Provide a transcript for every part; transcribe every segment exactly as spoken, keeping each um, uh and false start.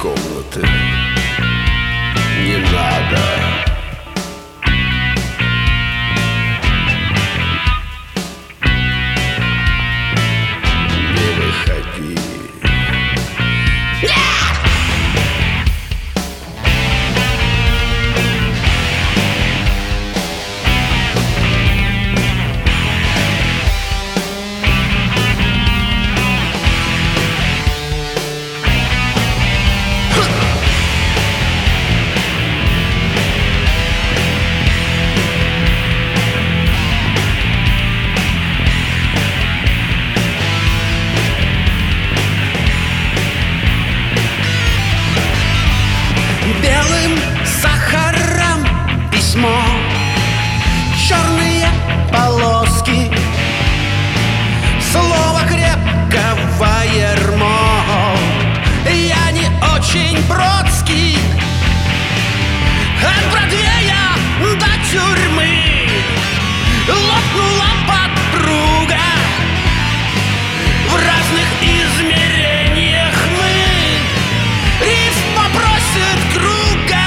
комнаты не надо. Не выходи. Белым сахаром письмо, черные полоски, слово крепкого ярмо. Я не очень Бродский. От Бродвея до тюрьмы лопнула подпруга. В разных измерениях мы, риф попросит круга.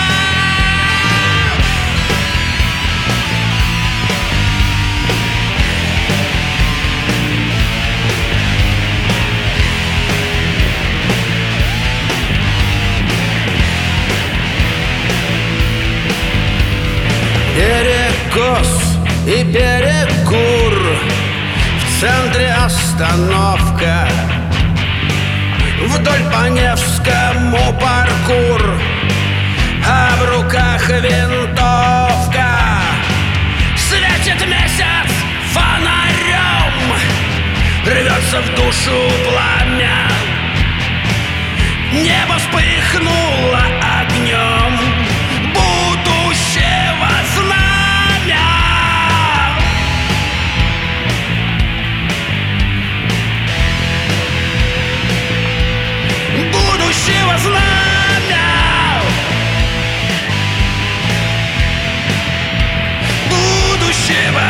Перекос и перекур, в центре остановка, вдоль по Невскому паркур, а в руках винтовка. Светит месяц фонарем, Рвется в душу пламя, небо вспыхнуло огнем будущего знамя. Будущего знамя. Будущего